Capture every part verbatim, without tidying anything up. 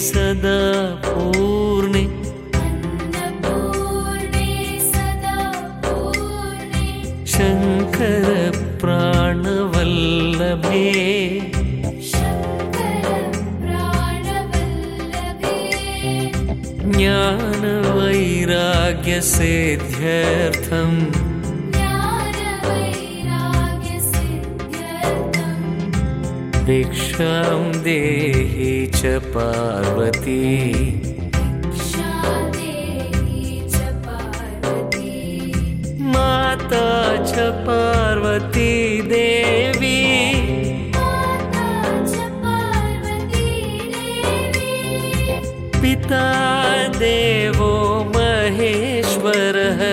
सदा पूर्णे शंकर प्राणवल्लभे ज्ञान वैराग्य सिद्ध्यर्थम भिक्षां देहि च पार्वती माता च पार्वती देवी पिता देवो महेश्वरः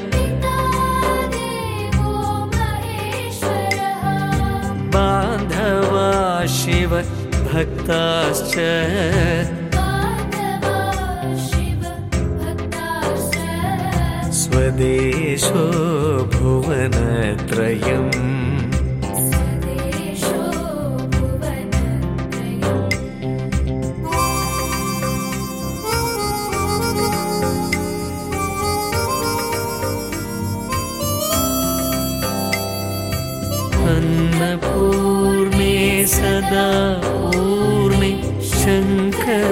बान्धवा शिव भक्ताश्च स्वदेशो भुवनत्रयम् अन्नपूर्णे सदा पूर्णे शंकर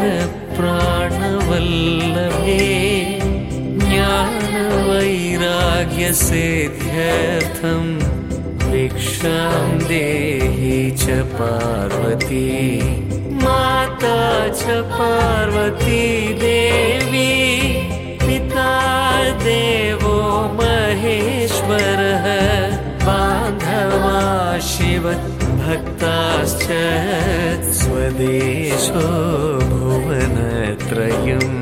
प्राणवल्लभे ज्ञान वैराग्य सिद्ध्यर्थम भिक्षां देहि च पार्वती माता च पार्वती देवी पिता देवो महेश्वरः बान्धवा शिव भक्ताश्च स्वदेशो भुवनत्रयम्